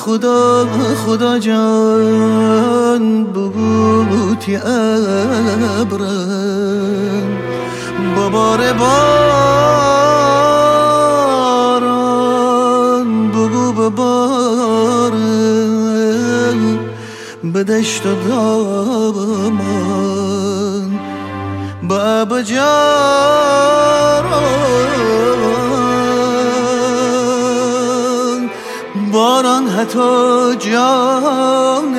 خدا جان بگو تی ابرم ببار باران بگو ببارم به دشت و دامان بابا جان باران حتی جان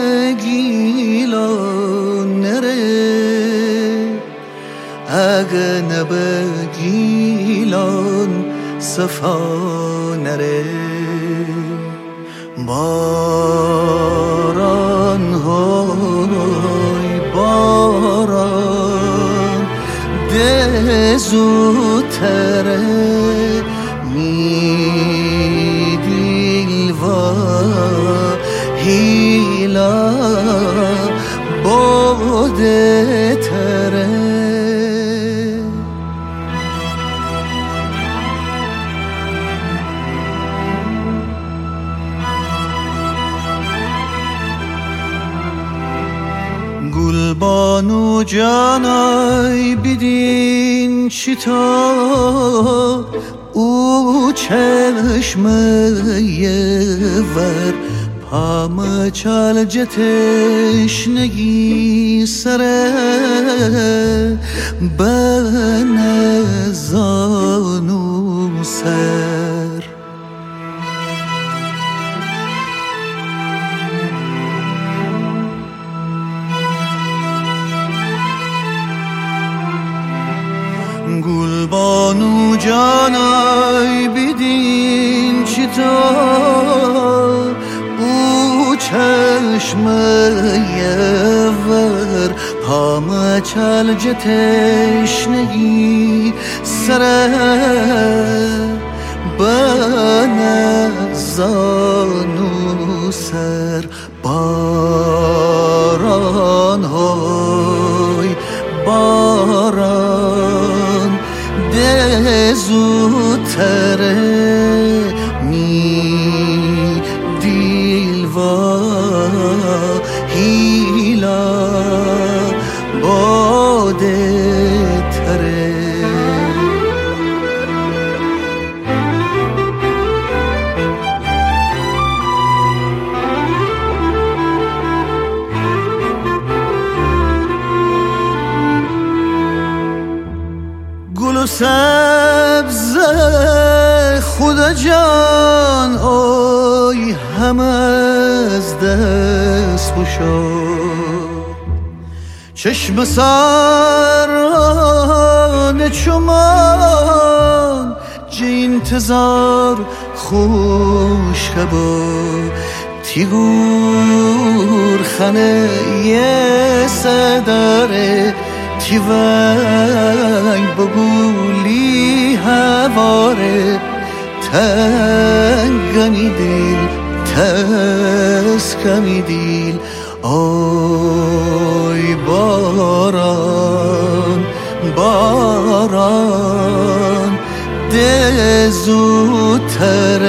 گیلان نره اگه نبه گیلان صفا نره باران های باران ده زودتره می دیل و هیلا باده تره گلبانو جانای بدین چیتا او چشمه ور پام چال جتش نگی سره بنزانو سر گلبانو جانای بدین چیتا او چشمه ور پام چال جتش نگی سره بنزانو سر باران های باران ده زودتره می دیل و هیلا باده تره گل و سبز خدا جان آی هم از دست بشو چشم سران چمان جه انتظار خوش با تیگور خانه یه صداره تیوانگ بگولی هواره تنگمی دیل تسکمی دیل آی باران باران ده زودتر